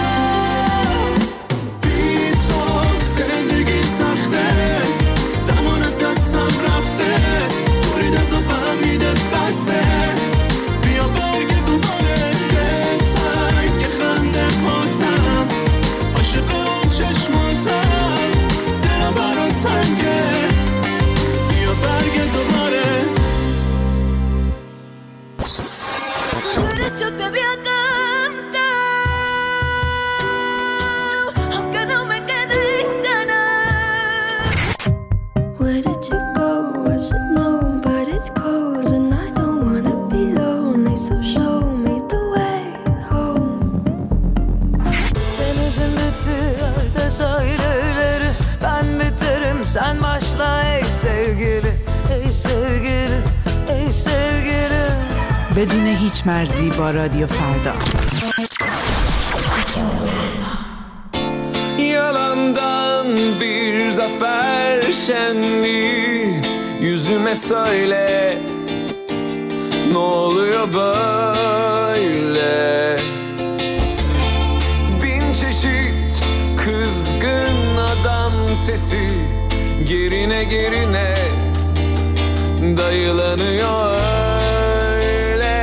بی تو زندگی سخته، زمان از دستم رفته، دورید از آبم میده بسه. بیا برگرد دوباره بهتر که خنده پاتم، عاشق اون چشماتم، دلم برات تنگه. بیا برگرد دوباره. Where did you go? I should know, but it's cold and I don't wanna be lonely, so show me the way home. Denizin bittiği yerde sahilleri, ben biterim sen başla ey sevgili, ey sevgili, ey sevgili. بدون هیچ مرزی با رادیو فردا. Yalandan bir zafer şenliği, yüzüme söyle ne oluyor böyle. Bin çeşit kızgın adam sesi, gerine gerine dayılanıyor öyle.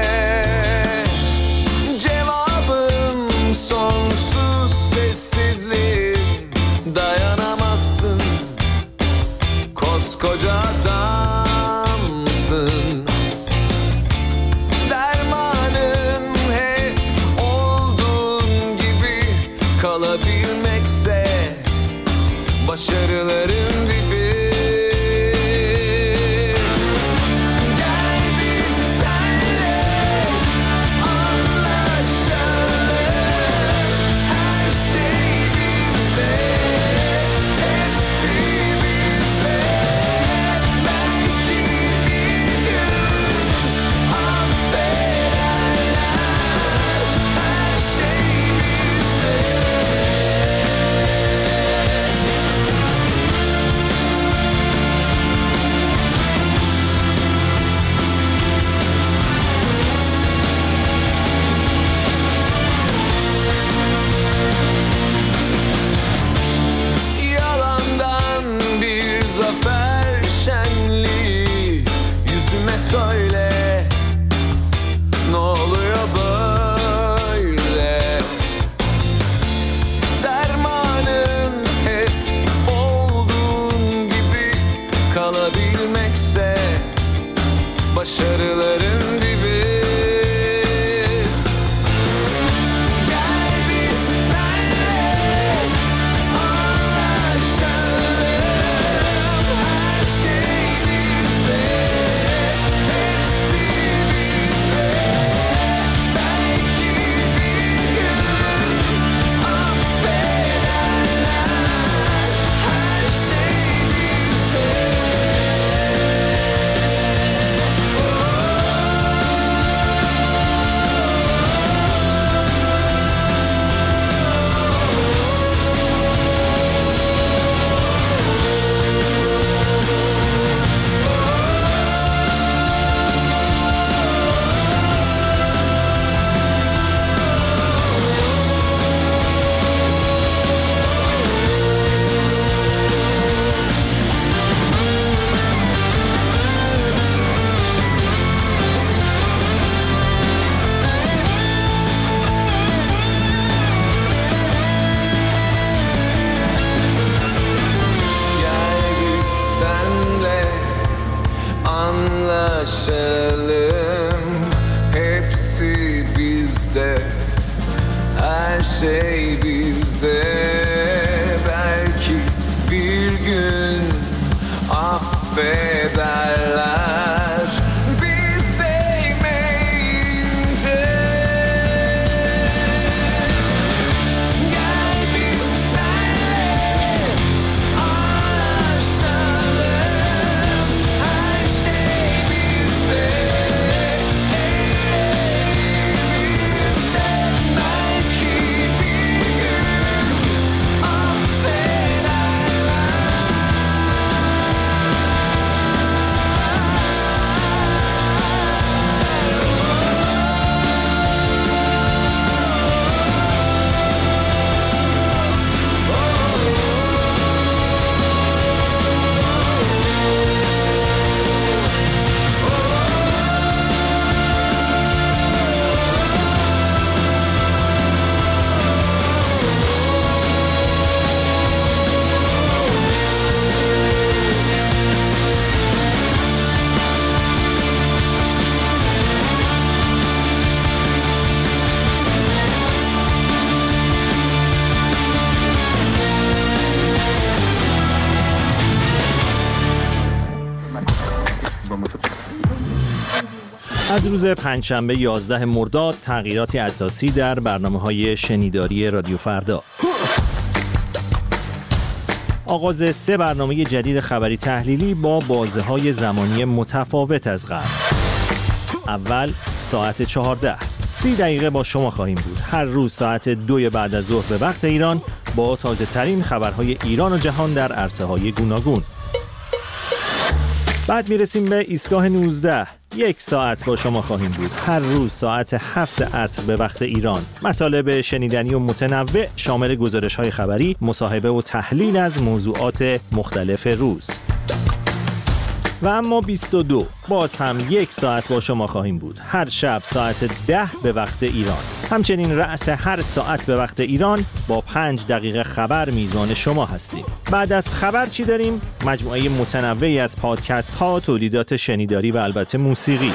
Cevabım sonsuz sessizliğim, dayanamazsın, koskoca adamsın. Dermanın hep olduğun gibi kalabilmekse başarıların dibi. Gel biz senle anlaşalım, her şey bizde, hepsi bizde. Belki bir gün affederler, her şey bizde. dışarıların dibi. Gel biz senle anlaşalım, her şey bizde, hepsi bizde. Belki bir gün affederler, her şey bizde. Gel biz senle anlaşalım, hepsi bizde, her şey bizde. Belki bir gün affederler, biz değmeyince. Gel biz senle anlaşalım, her şey bizde, elimizde. Belki bir gün affederler. از روز پنجشنبه یازده مرداد تغییراتی اساسی در برنامه‌های شنیداری رادیو فردا. آغاز سه برنامه جدید خبری تحلیلی با بازه‌های زمانی متفاوت از قبل. اول ساعت چهارده، سی دقیقه با شما خواهیم بود. هر روز ساعت دو بعد از ظهر به وقت ایران با تازه ترین خبرهای ایران و جهان در عرصه‌های گوناگون. بعد میرسیم به ایستگاه نوزده. یک ساعت با شما خواهیم بود. هر روز ساعت هفت عصر به وقت ایران. مطالب شنیدنی و متنوع شامل گزارش‌های خبری، مصاحبه و تحلیل از موضوعات مختلف روز. و اما بیست و دو، باز هم یک ساعت با شما خواهیم بود. هر شب ساعت ده به وقت ایران. همچنین رأس هر ساعت به وقت ایران با پنج دقیقه خبر میزبان شما هستیم. بعد از خبر چی داریم؟ مجموعه متنوعی از پادکست ها، تولیدات شنیداری و البته موسیقی.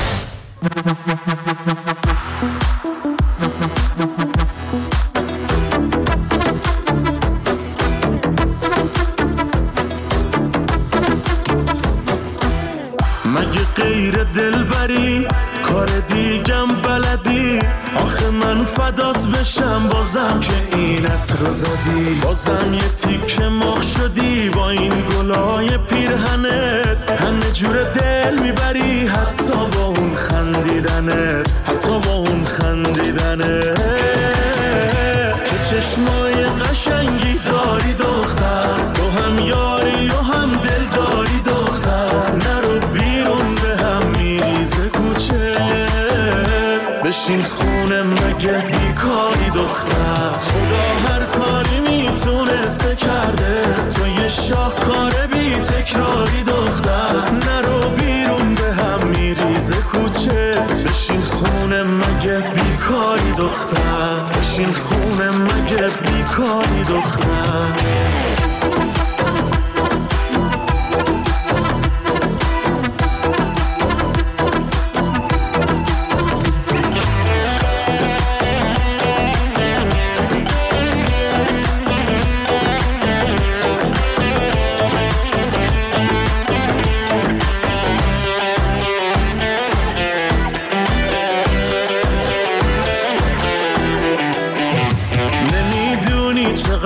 غیر دلبری کار دیگم بلدی، آخه من فدات بشم بازم که اینت رو زدی. بازم یه تیکه مخ شدی با این گلای پیرهنت، همه جور دل میبری حتی با اون خندیدنت، حتی با اون خندیدنت. چه چشمای قشنگی داری دختر، تو هم یاری و هم دل داری دختر. نرو بیرون به هم میریزه کوچه، بشین خونه مگه بیکاری دختر. خدا هر کاری میتونسته کرده، تو یه شاهکار بی تکراری دختر. نرو بیرون به هم میریزه کوچه، بشین خونه مگه بیکاری دختر. بشین خونه مگه بیکاری دختر.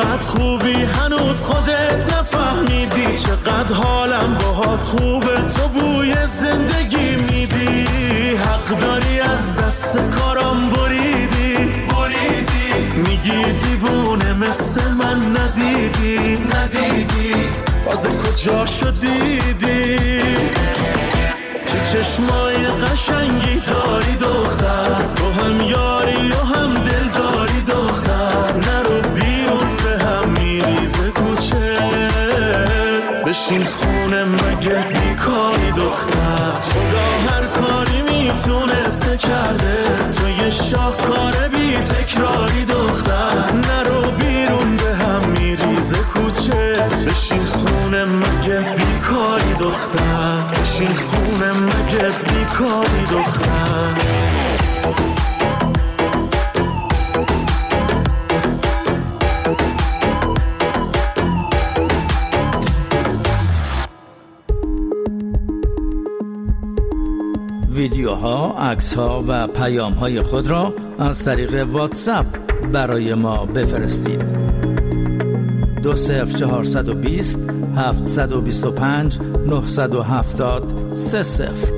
چقدر خوبی هنوز خودت نفهمیدی، چقدر حالم باهات خوبه تو بوی زندگی میدی، حق داری از دست کارم بریدی بریدی، میگی دیوونه مثل من ندیدی ندیدی، باز کجا شدیدی، چه چشمای قشنگی داری دختر، تو هم یاری و هم دل داری دختر، نرو بیرون به هم میریزه کوچه، بشین خونه مگه بیکاری دختر، خدا هر کاری میتونسته کرده، تو یه شاهکار بی تکراری دختر، نرو بیرون به هم میریزه کوچه، بشین خونه مگه بیکاری دختر، بشین خونه مگه بیکاری دختر. ویدیوها، عکس‌ها و پیام‌های خود را از طریق واتساپ برای ما بفرستید. دو صفر چهارصد و بیست هفتصد و بیست و پنج نهصد و هفتاد سه صفر.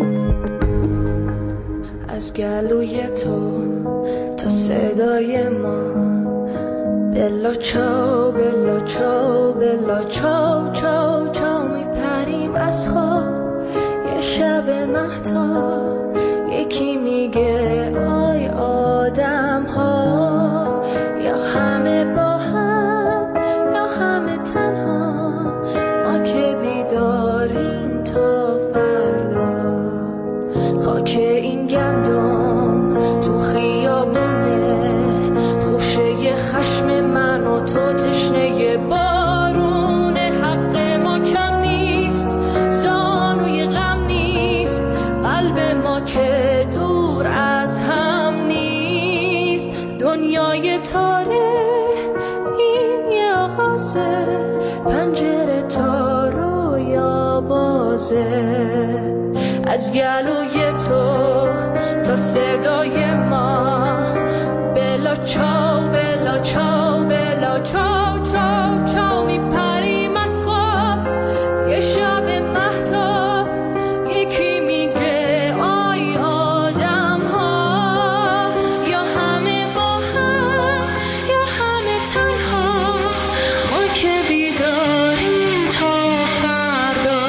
از گلوی تو تا صدای ما، بلا چاو بلا چاو بلا چاو چاو چاو میپریم از خواب، یه شب مهتاب یکی میگه آی آدم ها، یا همه با هم یا همه تنها، ما که بیداریم تا فردا، خاک این گندم تو خیابونه، خوشه خشم من و تو تشنه بارونه، حق ما کم نیست، زانوی غم نیست، قلب ما که دور از هم نیست، دنیای تاره این یه آغازه، پنجره تا رویا بازه، از گلوی تو تا صدای ما، بلا چاو بلا چاو بلا چاو چاو چاو میپریم از خواب، یه شب مهتاب یکی میگه آی آدم ها، یا همه با هم یا همه تنها، ما که بیداریم تا فردا.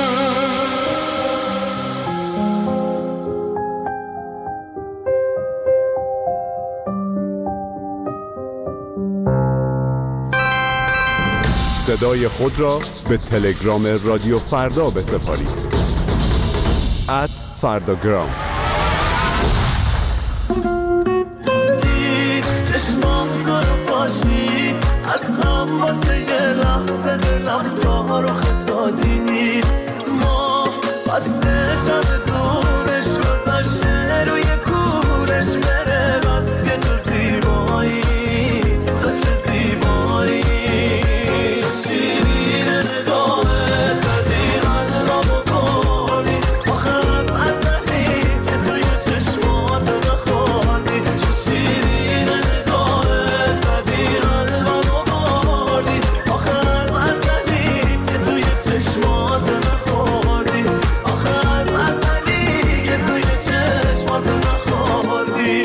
صدای خود را به تلگرام رادیو فردا بسپارید. ات فرداگرام. دید چشمام تو رو باشید، از هم واسه یه لحظه دلم تا رو خطادید، ما بسته جمع دورش گذاشته روی کورش بره، بس که تو زیبایی، تو چه زیبایی، چه شیرین نگاهه، زدی قلبمو بردی، آخه از ازلی که توی چشماتو بخوردی، چه شیرین نگاهه، زدی قلبمو بردی، آخه از ازلی که توی چشماتو بخوردی، آخه از ازلی که توی چشماتو بخوردی.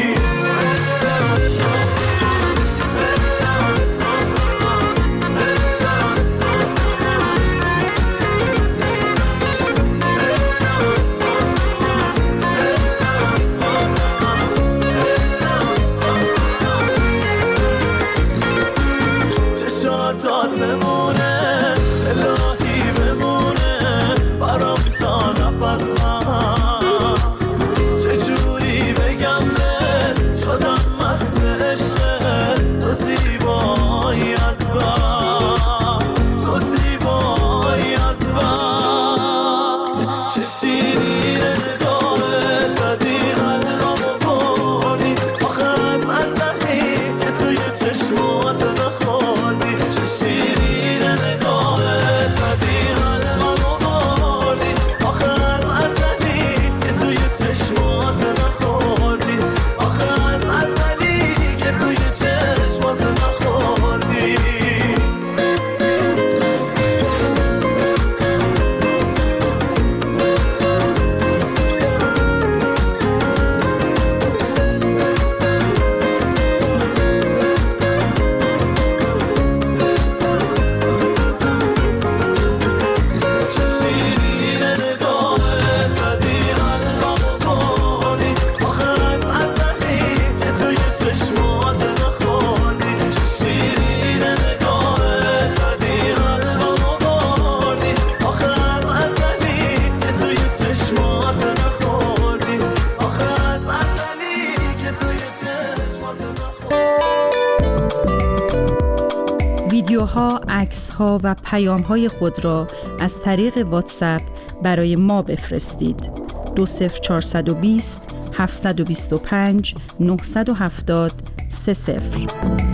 چشات آسمونه، الهی بمونه برام تا نفس هست، چجوری بگم بهت شدم مست عشقت، تو زیبایی از بس، تو زیبایی از بس، چه شیرین نگاهت، زدی قلبمو بردی، آخه از ازلی که توی چشماتو بخوردی، چه شیرین نگاهت، زدی قلبمو بردی، آخه از ازلی که توی چشماتو بخوردی، آخه از ازلی که توی چشماتو بخوردی. شما عکس ها و پیام های خود را از طریق واتساپ برای ما بفرستید. دو صفر چهارصد و بیست هفتصد و بیست و پنج نهصد و هفتاد سه صفر.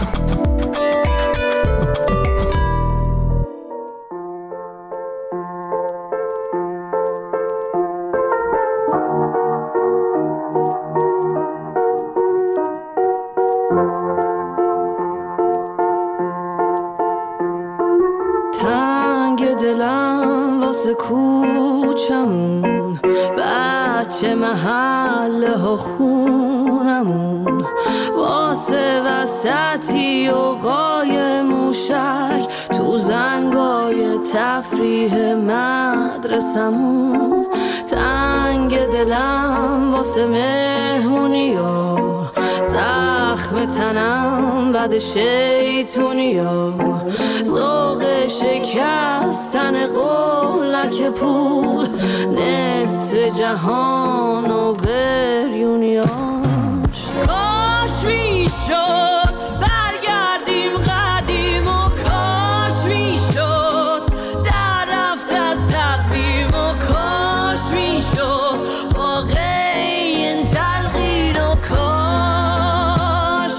تنگ دلم واسه کوچمون، بچه محله ها خونمون، واسه وسطی و قای موشک تو زنگای تفریح مدرسمون. تنگ دلم واسه مهمونیا، زخم تنم بد شیطونیا، ذوق شکستن قولک پول، نصف جهان و بریونیاش. کاش میشد برگردیم قدیم و کاش میشد در رفت از تقویم و کاش میشد واقع این تلقین و کاش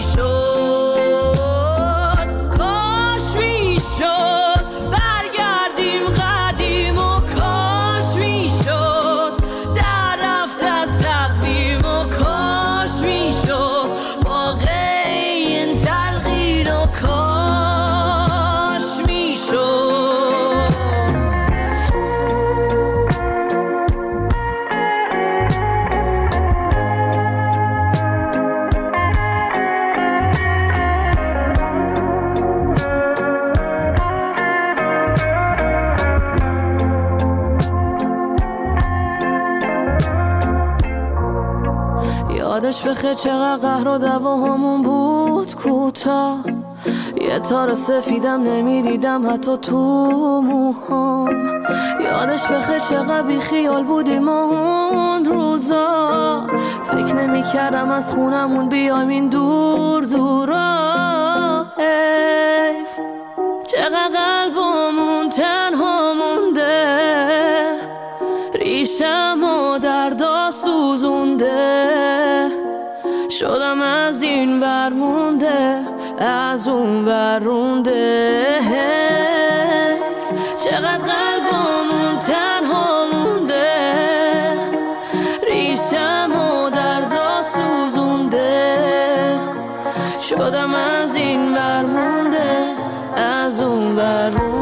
میشد کاش میشد برگردیم قدیم و کاش میشد در رفت از تقویم و کاش میشد واقع این تلقین و کاش میشد. یادش بخیر چقدر قهر و دعواهامون بود کوتاه، یه تار سفیدم نمیدیدم حتی تو موهام. یادش بخیر چقدر بی خیال بودیم اون روزا، فکر نمی کردم از خونمون بیایم این دور دورا. حیف چقدر قلبمون تنها مونده، ریشم و دردا سوزونده، شدم از این ور مونده از اون ور رونده. چقدر قلبمون تنها مونده، ریشم و دردا سوزونده، شدم از این ور مونده از اون ور رونده.